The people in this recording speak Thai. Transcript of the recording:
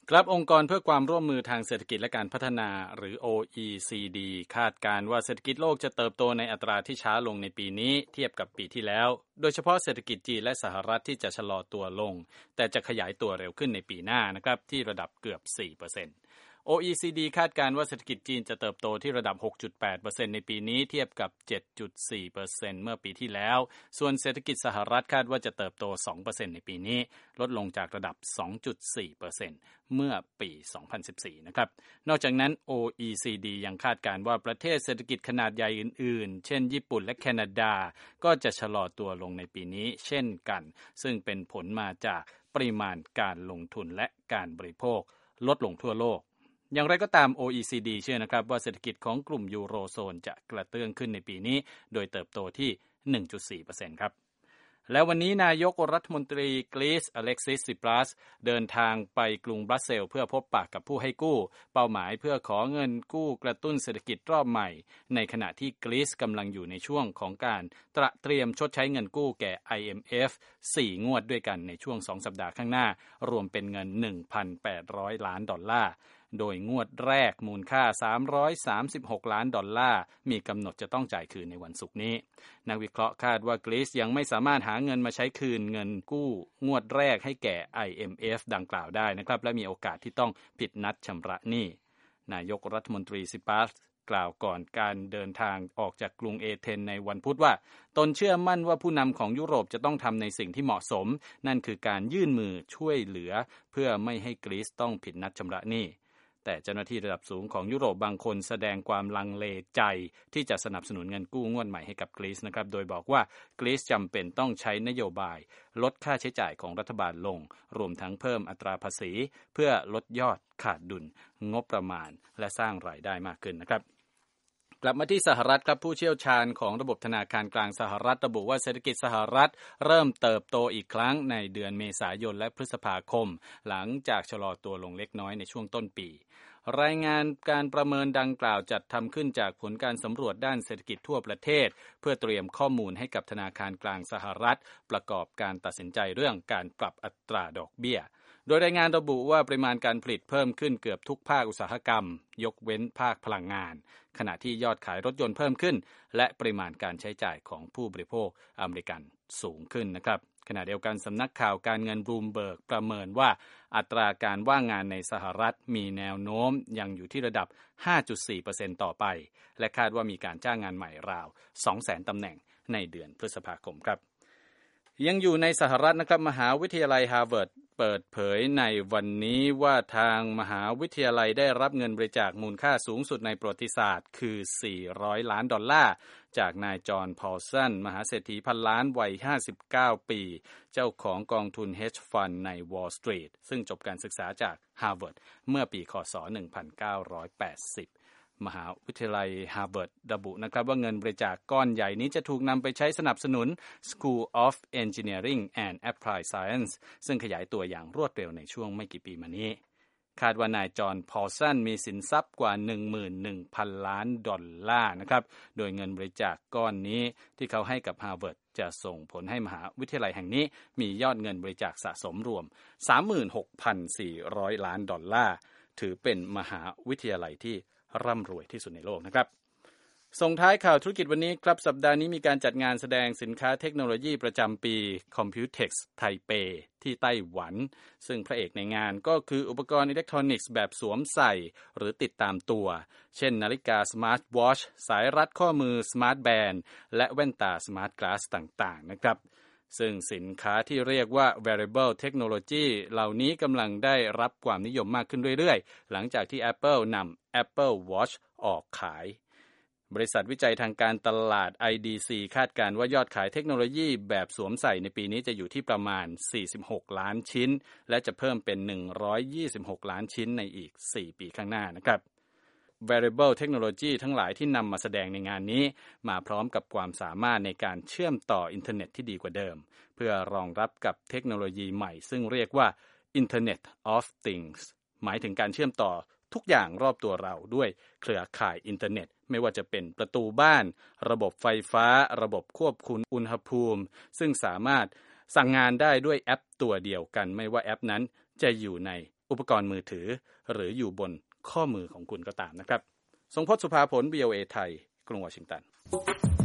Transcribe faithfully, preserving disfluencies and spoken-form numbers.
ครับองค์กรเพื่อความร่วมมือทางเศรษฐกิจและการพัฒนาหรือ โอ อี ซี ดี คาดการณ์ว่าเศรษฐกิจโลกจะเติบโตในอัตราที่ช้าลงในปีนี้เทียบกับปีที่แล้วโดยเฉพาะเศรษฐกิจจีนและสหรัฐที่จะชะลอตัวลงแต่จะขยายตัวเร็วขึ้นในปีหน้านะครับที่ระดับเกือบ สี่เปอร์เซ็นต์โอ อี ซี ดี คาดการณ์ว่าเศรษฐกิจจีนจะเติบโตที่ระดับ หกจุดแปดเปอร์เซ็นต์ ในปีนี้เทียบกับ เจ็ดจุดสี่เปอร์เซ็นต์ เมื่อปีที่แล้วส่วนเศรษฐกิจสหรัฐคาดว่าจะเติบโต สองเปอร์เซ็นต์ ในปีนี้ลดลงจากระดับ สองจุดสี่เปอร์เซ็นต์ เมื่อปี สองพันสิบสี่ นะครับนอกจากนั้น โอ อี ซี ดี ยังคาดการณ์ว่าประเทศเศรษฐกิจขนาดใหญ่อื่นๆเช่นญี่ปุ่นและแคนาดาก็จะชะลอตัวลงในปีนี้เช่นกันซึ่งเป็นผลมาจากปริมาณการลงทุนและการบริโภคลดลงทั่วโลกอย่างไรก็ตาม โอ อี ซี ดี เชื่อนะครับว่าเศรษฐกิจของกลุ่มยูโรโซนจะกระเตื้องขึ้นในปีนี้โดยเติบโตที่ หนึ่งจุดสี่เปอร์เซ็นต์ ครับและวันนี้นายกรัฐมนตรีกรีซอเล็กซิสซิปรัสเดินทางไปกรุงบรัสเซลส์เพื่อพบปะกับผู้ให้กู้เป้าหมายเพื่อขอเงินกู้กระตุ้นเศรษฐกิจรอบใหม่ในขณะที่กรีซกำลังอยู่ในช่วงของการตระเตรียมชดใช้เงินกู้แก่ ไอ เอ็ม เอฟ สี่งวดด้วยกันในช่วงสองสัปดาห์ข้างหน้ารวมเป็นเงิน หนึ่งพันแปดร้อย ล้านดอลลาร์โดยงวดแรกมูลค่าสามร้อยสามสิบหกล้านดอลลาร์มีกำหนดจะต้องจ่ายคืนในวันศุกร์นี้นักวิเคราะห์คาดว่ากรีซยังไม่สามารถหาเงินมาใช้คืนเงินกู้งวดแรกให้แก่ ไอ เอ็ม เอฟ ดังกล่าวได้นะครับและมีโอกาสที่ต้องผิดนัดชำระหนี้นายกรัฐมนตรีซิปรัสกล่าวก่อนการเดินทางออกจากกรุงเอเธนในวันพุธว่าตนเชื่อมั่นว่าผู้นำของยุโรปจะต้องทำในสิ่งที่เหมาะสมนั่นคือการยื่นมือช่วยเหลือเพื่อไม่ให้กรีซต้องผิดนัดชำระหนี้แต่เจ้าหน้าที่ระดับสูงของยุโรปบางคนแสดงความลังเลใจที่จะสนับสนุนเงินกู้งวดใหม่ให้กับกรีซนะครับโดยบอกว่ากรีซจำเป็นต้องใช้นโยบายลดค่าใช้จ่ายของรัฐบาลลงรวมทั้งเพิ่มอัตราภาษีเพื่อลดยอดขาดดุลงบประมาณและสร้างรายได้มากขึ้นนะครับกลับมาที่สหรัฐครับผู้เชี่ยวชาญของระบบธนาคารกลางสหรัฐระบุว่าเศรษฐกิจสหรัฐเริ่มเติบโตอีกครั้งในเดือนเมษายนและพฤษภาคมหลังจากชะลอตัวลงเล็กน้อยในช่วงต้นปีรายงานการประเมินดังกล่าวจัดทำขึ้นจากผลการสำรวจด้านเศรษฐกิจทั่วประเทศเพื่อเตรียมข้อมูลให้กับธนาคารกลางสหรัฐประกอบการตัดสินใจเรื่องการปรับอัตราดอกเบี้ยโดยรายงานระบุว่าปริมาณการผลิตเพิ่มขึ้นเกือบทุกภาคอุตสาหกรรมยกเว้นภาคพลังงานขณะที่ยอดขายรถยนต์เพิ่มขึ้นและปริมาณการใช้จ่ายของผู้บริโภคอเมริกันสูงขึ้นนะครับขณะเดียวกันสำนักข่าวการเงินบลูมเบิร์กประเมินว่าอัตราการว่างงานในสหรัฐมีแนวโน้มยังอยู่ที่ระดับ ห้าจุดสี่เปอร์เซ็นต์ ต่อไปและคาดว่ามีการจ้างงานใหม่ราว สองแสน ตำแหน่งในเดือนพฤษภาคมครับยังอยู่ในสหรัฐนะครับมหาวิทยาลัยฮาร์วาร์ดเปิดเผยในวันนี้ว่าทางมหาวิทยาลัยได้รับเงินบริจาคมูลค่าสูงสุดในประวัติศาสตร์คือสี่ร้อยล้านดอลลาร์จากนายจอห์นพอลสันมหาเศรษฐีพันล้านวัยห้าสิบเก้าปีเจ้าของกองทุน Hedge Fund ใน Wall Street ซึ่งจบการศึกษาจากฮาร์วาร์ดเมื่อปีค.ศ. หนึ่งพันเก้าร้อยแปดสิบมหาวิทยาลัยฮาร์วาร์ดระบุนะครับว่าเงินบริจาคก้อนใหญ่นี้จะถูกนำไปใช้สนับสนุน School of Engineering and Applied Science ซึ่งขยายตัวอย่างรวดเร็วในช่วงไม่กี่ปีมานี้คาดว่านายจอห์นพอลสันมีสินทรัพย์กว่า หนึ่งหมื่นหนึ่งพัน ล้านดอลลาร์นะครับโดยเงินบริจาคก้อนนี้ที่เขาให้กับฮาร์วาร์ดจะส่งผลให้มหาวิทยาลัยแห่งนี้มียอดเงินบริจาคสะสมรวม สามหมื่นหกพันสี่ร้อย ล้านดอลลาร์ถือเป็นมหาวิทยาลัยที่ร่ำรวยที่สุดในโลกนะครับส่งท้ายข่าวธุรกิจวันนี้ครับสัปดาห์นี้มีการจัดงานแสดงสินค้าเทคโนโลยีประจำปี Computex ไทเปที่ไต้หวันซึ่งพระเอกในงานก็คืออุปกรณ์อิเล็กทรอนิกส์แบบสวมใส่หรือติดตามตัวเช่นนาฬิกาสมาร์ทวอชสายรัดข้อมือสมาร์ทแบนด์และแว่นตาสมาร์ทกลาสต่างๆนะครับซึ่งสินค้าที่เรียกว่า wearable technology เหล่านี้กำลังได้รับความนิยมมากขึ้นเรื่อยๆหลังจากที่ Apple นำ Apple Watch ออกขายบริษัทวิจัยทางการตลาด ไอ ดี ซี คาดการณ์ว่ายอดขายเทคโนโลยีแบบสวมใส่ในปีนี้จะอยู่ที่ประมาณสี่สิบหกล้านชิ้นและจะเพิ่มเป็นหนึ่งร้อยยี่สิบหกล้านชิ้นในอีกสี่ปีข้างหน้านะครับ wearable technology ทั้งหลายที่นำมาแสดงในงานนี้มาพร้อมกับความสามารถในการเชื่อมต่ออินเทอร์เน็ตที่ดีกว่าเดิมเพื่อรองรับกับเทคโนโลยีใหม่ซึ่งเรียกว่า Internet of Things หมายถึงการเชื่อมต่อทุกอย่างรอบตัวเราด้วยเครือข่ายอินเทอร์เน็ตไม่ว่าจะเป็นประตูบ้านระบบไฟฟ้าระบบควบคุมอุณหภูมิซึ่งสามารถสั่งงานได้ด้วยแอปตัวเดียวกันไม่ว่าแอปนั้นจะอยู่ในอุปกรณ์มือถือหรืออยู่บนข้อมือของคุณก็ตามนะครับทรงพจน์ สุภาผล วี โอ เอ ไทยกรุงวอชิงตัน